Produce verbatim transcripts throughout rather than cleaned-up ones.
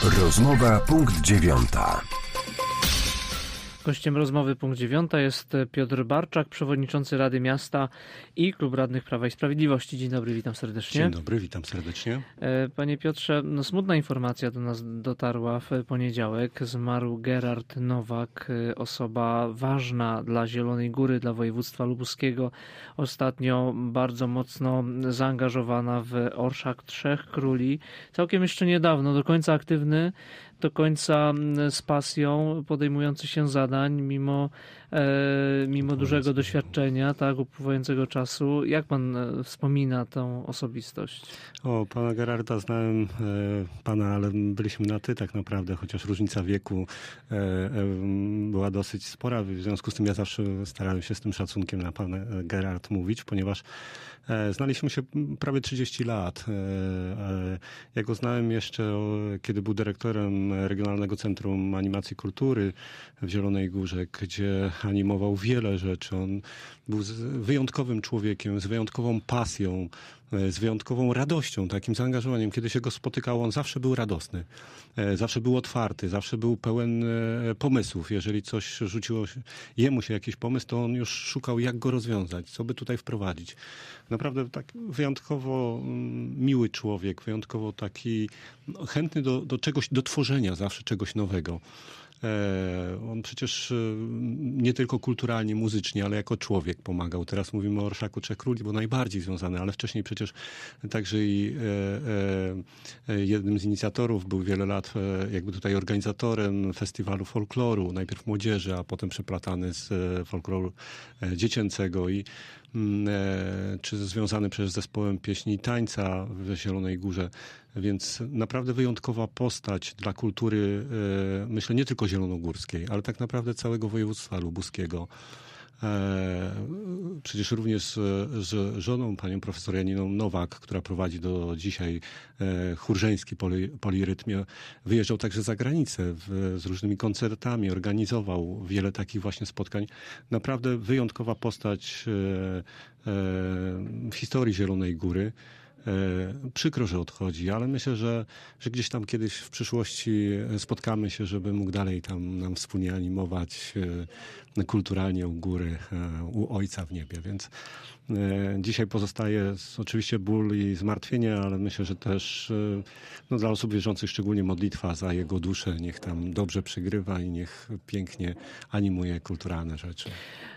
Rozmowa punkt dziewiąta. Gościem rozmowy punkt dziewiąta jest Piotr Barczak, przewodniczący Rady Miasta i Klub Radnych Prawa i Sprawiedliwości. Dzień dobry, witam serdecznie. Dzień dobry, witam serdecznie. Panie Piotrze, no smutna informacja do nas dotarła w poniedziałek. Zmarł Gerard Nowak, osoba ważna dla Zielonej Góry, dla województwa lubuskiego. Ostatnio bardzo mocno zaangażowana w Orszak Trzech Króli. Całkiem jeszcze niedawno, do końca aktywny, do końca z pasją podejmujący się zadań, mimo, e, mimo dużego doświadczenia, tak, upływającego czasu. Jak pan wspomina tą osobistość? O, pana Gerarda znałem, e, pana, ale byliśmy na ty tak naprawdę, chociaż różnica wieku e, e, była dosyć spora. W związku z tym ja zawsze starałem się z tym szacunkiem na pana Gerard mówić, ponieważ e, znaliśmy się prawie trzydzieści lat. E, e, ja go znałem jeszcze, o, kiedy był dyrektorem Regionalnego Centrum Animacji Kultury w Zielonej Górze, gdzie animował wiele rzeczy. On był wyjątkowym człowiekiem, z wyjątkową pasją, z wyjątkową radością, takim zaangażowaniem. Kiedy się go spotykało, on zawsze był radosny, zawsze był otwarty, zawsze był pełen pomysłów. Jeżeli coś rzuciło się, jemu się jakiś pomysł, to on już szukał, jak go rozwiązać, co by tutaj wprowadzić. Naprawdę tak wyjątkowo miły człowiek, wyjątkowo taki chętny do, do czegoś, do tworzenia zawsze czegoś nowego. On przecież nie tylko kulturalnie, muzycznie, ale jako człowiek pomagał. Teraz mówimy o Orszaku Trzech Króli, bo najbardziej związany, ale wcześniej przecież także i e, e, jednym z inicjatorów był wiele lat e, jakby tutaj organizatorem festiwalu folkloru, najpierw młodzieży, a potem przeplatany z folkloru e, dziecięcego i e, czy związany przecież z zespołem pieśni i tańca w Zielonej Górze. Więc naprawdę wyjątkowa postać dla kultury, e, myślę, nie tylko zielonogórskiej, ale tak naprawdę całego województwa lubuskiego. E, przecież również z, z żoną, panią profesor Janiną Nowak, która prowadzi do dzisiaj e, chór żeński poli, Polirytmie, wyjeżdżał także za granicę w, z różnymi koncertami, organizował wiele takich właśnie spotkań. Naprawdę wyjątkowa postać e, e, w historii Zielonej Góry. Przykro, że odchodzi, ale myślę, że, że gdzieś tam kiedyś w przyszłości spotkamy się, żeby mógł dalej tam nam wspólnie animować kulturalnie u góry, u Ojca w niebie. Więc dzisiaj pozostaje oczywiście ból i zmartwienie, ale myślę, że też no, dla osób wierzących szczególnie modlitwa za jego duszę. Niech tam dobrze przygrywa i niech pięknie animuje kulturalne rzeczy.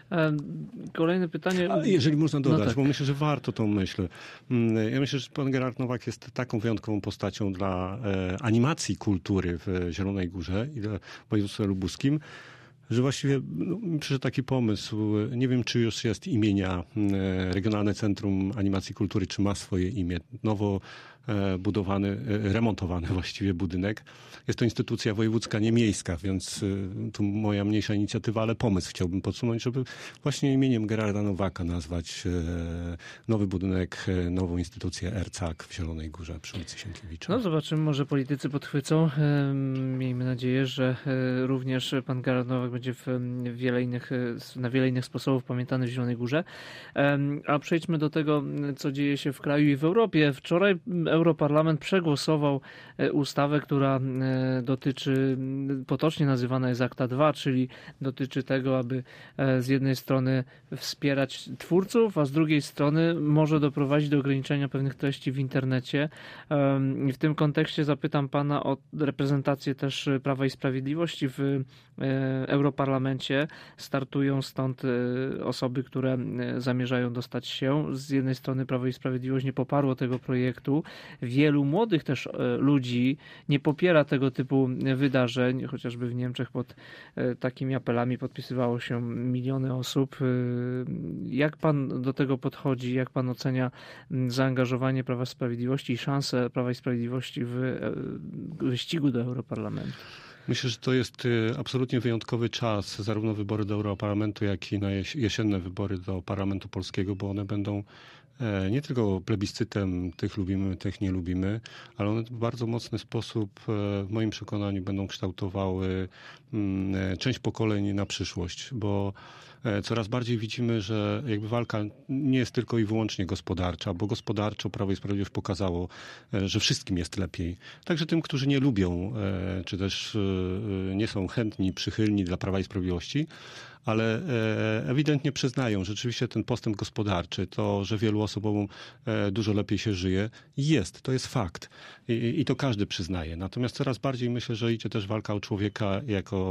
Kolejne pytanie. A jeżeli można dodać, no tak. Bo myślę, że warto tą myśl. Ja myślę, że pan Gerard Nowak jest taką wyjątkową postacią dla e, animacji kultury w Zielonej Górze i w województwie lubuskim, że właściwie no, przyszedł taki pomysł, nie wiem, czy już jest imienia e, Regionalne Centrum Animacji Kultury, czy ma swoje imię, nowo e, budowany, e, remontowany właściwie budynek. Jest to instytucja wojewódzka, nie miejska, więc e, tu moja mniejsza inicjatywa, ale pomysł chciałbym podsunąć, żeby właśnie imieniem Gerarda Nowaka nazwać e, nowy budynek, e, nową instytucję R C A K w Zielonej Górze przy ulicy Sienkiewicza. No zobaczymy, może politycy podchwycą. E, miejmy nadzieję, że e, również pan Gerard Nowak będzie w wiele innych, na wiele innych sposobów pamiętany w Zielonej Górze. A przejdźmy do tego, co dzieje się w kraju i w Europie. Wczoraj Europarlament przegłosował ustawę, która dotyczy, potocznie nazywana jest Akta dwa, czyli dotyczy tego, aby z jednej strony wspierać twórców, a z drugiej strony może doprowadzić do ograniczenia pewnych treści w internecie. W tym kontekście zapytam pana o reprezentację też Prawa i Sprawiedliwości w Europarlamencie. Startują stąd osoby, które zamierzają dostać się. Z jednej strony Prawo i Sprawiedliwość nie poparło tego projektu. Wielu młodych też ludzi nie popiera tego typu wydarzeń. Chociażby w Niemczech pod takimi apelami podpisywało się miliony osób. Jak pan do tego podchodzi? Jak pan ocenia zaangażowanie Prawa i Sprawiedliwości i szanse Prawa i Sprawiedliwości w wyścigu do Europarlamentu? Myślę, że to jest absolutnie wyjątkowy czas, zarówno wybory do Europarlamentu, jak i na jesienne wybory do Parlamentu Polskiego, bo one będą nie tylko plebiscytem tych lubimy, tych nie lubimy, ale one w bardzo mocny sposób, w moim przekonaniu, będą kształtowały część pokoleń na przyszłość, bo Coraz bardziej widzimy, że jakby walka nie jest tylko i wyłącznie gospodarcza, bo gospodarczo Prawo i Sprawiedliwość pokazało, że wszystkim jest lepiej. Także tym, którzy nie lubią, czy też nie są chętni, przychylni dla Prawa i Sprawiedliwości, ale ewidentnie przyznają, że rzeczywiście ten postęp gospodarczy, to, że wielu osobom dużo lepiej się żyje, jest. To jest fakt. I, i to każdy przyznaje. Natomiast coraz bardziej myślę, że idzie też walka o człowieka jako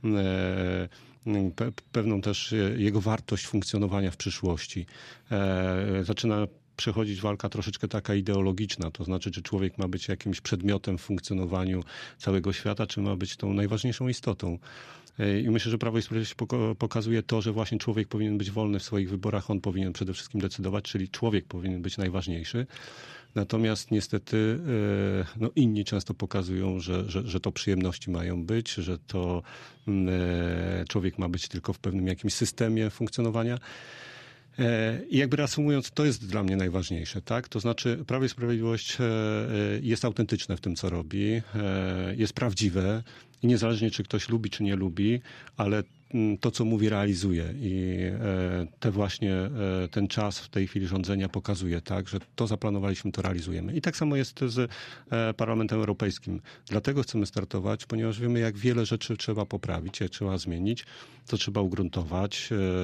pe, pewną też jego wartość funkcjonowania w przyszłości. Zaczyna przechodzić walka troszeczkę taka ideologiczna, to znaczy, czy człowiek ma być jakimś przedmiotem w funkcjonowaniu całego świata, czy ma być tą najważniejszą istotą. I myślę, że Prawo i Sprawiedliwość pokazuje to, że właśnie człowiek powinien być wolny w swoich wyborach, on powinien przede wszystkim decydować, czyli człowiek powinien być najważniejszy. Natomiast niestety no, inni często pokazują, że, że, że to przyjemności mają być, że to człowiek ma być tylko w pewnym jakimś systemie funkcjonowania. I jakby reasumując, to jest dla mnie najważniejsze, tak? To znaczy Prawo i Sprawiedliwość jest autentyczne w tym, co robi, jest prawdziwe i niezależnie, czy ktoś lubi, czy nie lubi, ale to, co mówi, realizuje i te właśnie ten czas w tej chwili rządzenia pokazuje, tak, że to zaplanowaliśmy, to realizujemy. I tak samo jest z Parlamentem Europejskim. Dlatego chcemy startować, ponieważ wiemy, jak wiele rzeczy trzeba poprawić, jak trzeba zmienić, co trzeba ugruntować,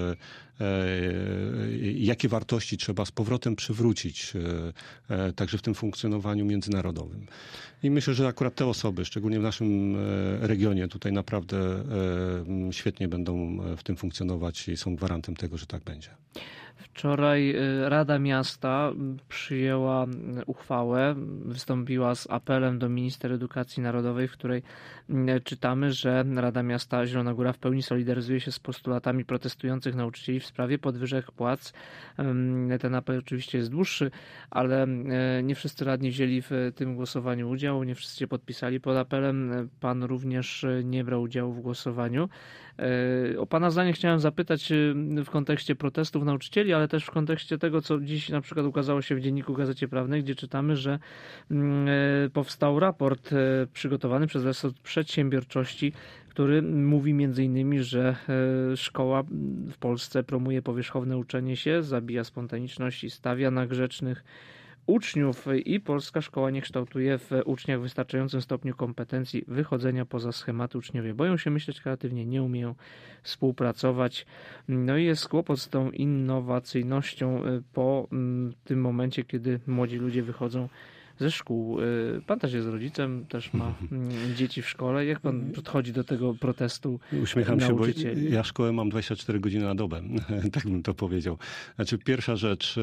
jakie wartości trzeba z powrotem przywrócić, także w tym funkcjonowaniu międzynarodowym. I myślę, że akurat te osoby, szczególnie w naszym regionie, tutaj naprawdę świetnie będą w tym funkcjonować i są gwarantem tego, że tak będzie. Wczoraj Rada Miasta przyjęła uchwałę, wystąpiła z apelem do minister edukacji narodowej, w której czytamy, że Rada Miasta Zielona Góra w pełni solidaryzuje się z postulatami protestujących nauczycieli w sprawie podwyżek płac. Ten apel oczywiście jest dłuższy, ale nie wszyscy radni wzięli w tym głosowaniu udział, nie wszyscy się podpisali pod apelem. Pan również nie brał udziału w głosowaniu. O pana zdanie chciałem zapytać w kontekście protestów nauczycieli, ale też w kontekście tego, co dziś na przykład ukazało się w Dzienniku Gazecie Prawnej, gdzie czytamy, że powstał raport przygotowany przez resort przedsiębiorczości, który mówi między innymi, że szkoła w Polsce promuje powierzchowne uczenie się, zabija spontaniczność i stawia na grzecznych uczniów i polska szkoła nie kształtuje w uczniach w wystarczającym stopniu kompetencji wychodzenia poza schematy. Uczniowie boją się myśleć kreatywnie, nie umieją współpracować. No i jest kłopot z tą innowacyjnością po tym momencie, kiedy młodzi ludzie wychodzą ze szkół. Pan też jest rodzicem, też ma dzieci w szkole. Jak pan podchodzi do tego protestu Uśmiecham nauczycieli? się, bo ja szkołę mam dwadzieścia cztery godziny na dobę. Tak bym to powiedział. Znaczy pierwsza rzecz,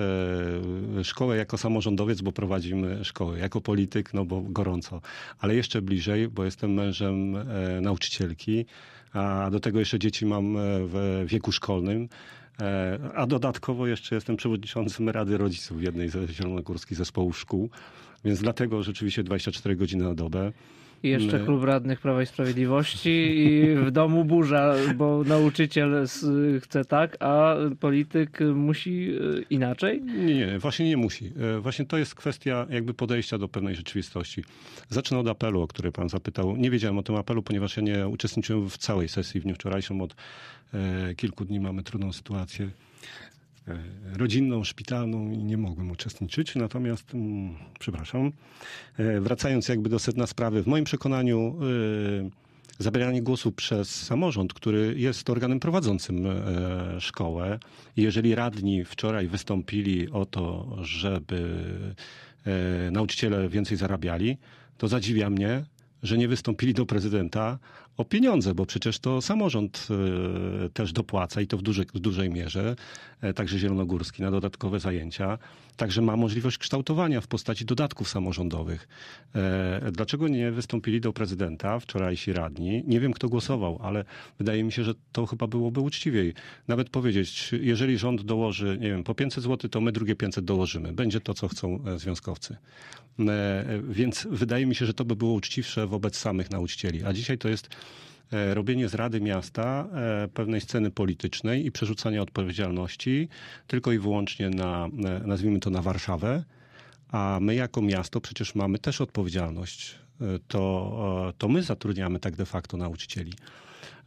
szkołę jako samorządowiec, bo prowadzimy szkołę. Jako polityk, no bo gorąco. Ale jeszcze bliżej, bo jestem mężem nauczycielki, a do tego jeszcze dzieci mam w wieku szkolnym. A dodatkowo jeszcze jestem przewodniczącym Rady Rodziców jednej ze zielonogórskich zespołów szkół, więc dlatego rzeczywiście dwadzieścia cztery godziny na dobę. I jeszcze klub radnych Prawa i Sprawiedliwości i w domu burza, bo nauczyciel chce tak, a polityk musi inaczej? Nie, nie, właśnie nie musi. Właśnie to jest kwestia jakby podejścia do pewnej rzeczywistości. Zacznę od apelu, o który pan zapytał. Nie wiedziałem o tym apelu, ponieważ ja nie uczestniczyłem w całej sesji w dniu wczorajszym. Od e, kilku dni mamy trudną sytuację rodzinną, szpitalną i nie mogłem uczestniczyć. Natomiast, mm, przepraszam, e, wracając jakby do sedna sprawy, w moim przekonaniu e, zabieranie głosu przez samorząd, który jest organem prowadzącym e, szkołę. I jeżeli radni wczoraj wystąpili o to, żeby e, nauczyciele więcej zarabiali, to zadziwia mnie, że nie wystąpili do prezydenta o pieniądze, bo przecież to samorząd y, też dopłaca i to w, duży, w dużej mierze, y, także zielonogórski, na dodatkowe zajęcia. Także ma możliwość kształtowania w postaci dodatków samorządowych. Y, dlaczego nie wystąpili do prezydenta wczorajsi radni? Nie wiem, kto głosował, ale wydaje mi się, że to chyba byłoby uczciwiej. Nawet powiedzieć, jeżeli rząd dołoży, nie wiem, po pięćset złotych, to my drugie pięćset dołożymy. Będzie to, co chcą związkowcy. Y, więc wydaje mi się, że to by było uczciwsze wobec samych nauczycieli. A dzisiaj to jest robienie z Rady Miasta pewnej sceny politycznej i przerzucania odpowiedzialności tylko i wyłącznie na, nazwijmy to, na Warszawę, a my jako miasto przecież mamy też odpowiedzialność. To, to my zatrudniamy tak de facto nauczycieli.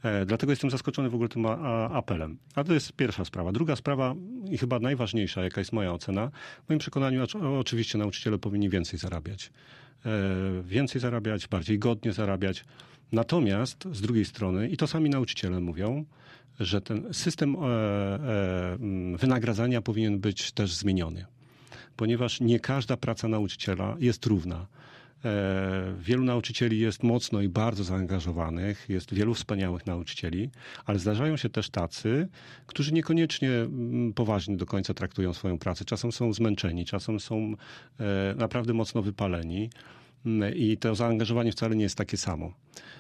Dlatego jestem zaskoczony w ogóle tym apelem. A to jest pierwsza sprawa. Druga sprawa i chyba najważniejsza, jaka jest moja ocena, w moim przekonaniu oczywiście nauczyciele powinni więcej zarabiać. Więcej zarabiać, bardziej godnie zarabiać. Natomiast z drugiej strony, i to sami nauczyciele mówią, że ten system wynagradzania powinien być też zmieniony. Ponieważ nie każda praca nauczyciela jest równa. Wielu nauczycieli jest mocno i bardzo zaangażowanych, jest wielu wspaniałych nauczycieli, ale zdarzają się też tacy, którzy niekoniecznie poważnie do końca traktują swoją pracę. Czasem są zmęczeni, czasem są naprawdę mocno wypaleni i to zaangażowanie wcale nie jest takie samo.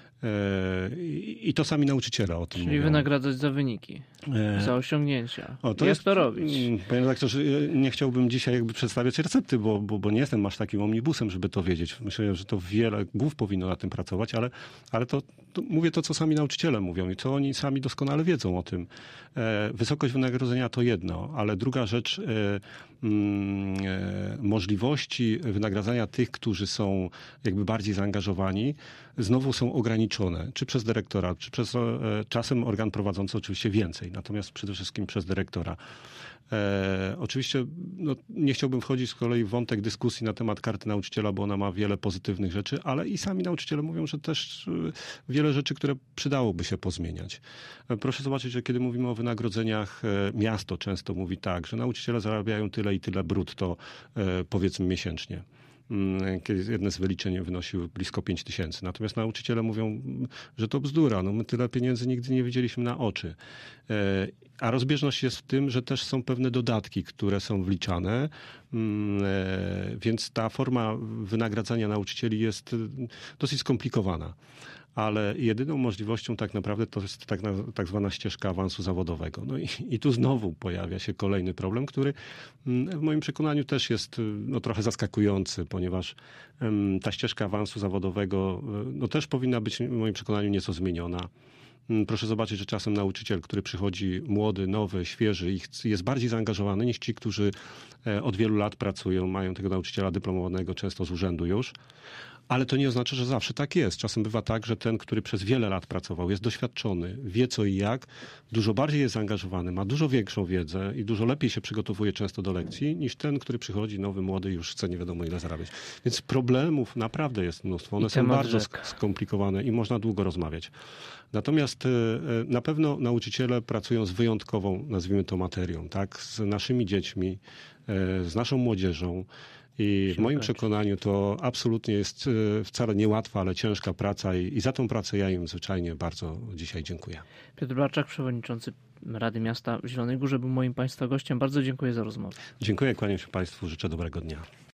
I to sami nauczyciele o tym Czyli mówią. Czyli wynagradzać za wyniki, e... za osiągnięcia. O, to Jak jest, to robić? Panie redaktorze, nie chciałbym dzisiaj jakby przedstawiać recepty, bo, bo, bo nie jestem aż takim omnibusem, żeby to wiedzieć. Myślę, że to wiele głów powinno na tym pracować, ale, ale to, to mówię to, co sami nauczyciele mówią i co oni sami doskonale wiedzą o tym. E, wysokość wynagrodzenia to jedno, ale druga rzecz, e, mm, e, możliwości wynagradzania tych, którzy są jakby bardziej zaangażowani, znowu są ograniczone, czy przez dyrektora, czy przez e, czasem organ prowadzący oczywiście więcej, natomiast przede wszystkim przez dyrektora. E, oczywiście no, nie chciałbym wchodzić z kolei w wątek dyskusji na temat karty nauczyciela, bo ona ma wiele pozytywnych rzeczy, ale i sami nauczyciele mówią, że też e, wiele rzeczy, które przydałoby się pozmieniać. E, proszę zobaczyć, że kiedy mówimy o wynagrodzeniach, e, miasto często mówi tak, że nauczyciele zarabiają tyle i tyle brutto, e, powiedzmy miesięcznie. Kiedy jedne z wyliczeń wynosiły blisko pięć tysięcy. Natomiast nauczyciele mówią, że to bzdura. No my tyle pieniędzy nigdy nie widzieliśmy na oczy. A rozbieżność jest w tym, że też są pewne dodatki, które są wliczane, więc ta forma wynagradzania nauczycieli jest dosyć skomplikowana. Ale jedyną możliwością tak naprawdę to jest tak, na, tak zwana ścieżka awansu zawodowego. No i, i tu znowu pojawia się kolejny problem, który w moim przekonaniu też jest no, trochę zaskakujący, ponieważ um, ta ścieżka awansu zawodowego no, też powinna być w moim przekonaniu nieco zmieniona. Proszę zobaczyć, że czasem nauczyciel, który przychodzi młody, nowy, świeży i jest bardziej zaangażowany niż ci, którzy od wielu lat pracują, mają tego nauczyciela dyplomowanego często z urzędu już. Ale to nie oznacza, że zawsze tak jest. Czasem bywa tak, że ten, który przez wiele lat pracował, jest doświadczony, wie co i jak, dużo bardziej jest zaangażowany, ma dużo większą wiedzę i dużo lepiej się przygotowuje często do lekcji, niż ten, który przychodzi nowy, młody i już chce nie wiadomo ile zarabiać. Więc problemów naprawdę jest mnóstwo. One są bardzo sk- skomplikowane i można długo rozmawiać. Natomiast na pewno nauczyciele pracują z wyjątkową, nazwijmy to, materią, tak? Z naszymi dziećmi, z naszą młodzieżą. I w moim przekonaniu to absolutnie jest wcale niełatwa, ale ciężka praca i, i za tą pracę ja im zwyczajnie bardzo dzisiaj dziękuję. Piotr Blarczak, przewodniczący Rady Miasta w Zielonej Górze, był moim Państwa gościem. Bardzo dziękuję za rozmowę. Dziękuję, kłaniam się Państwu, życzę dobrego dnia.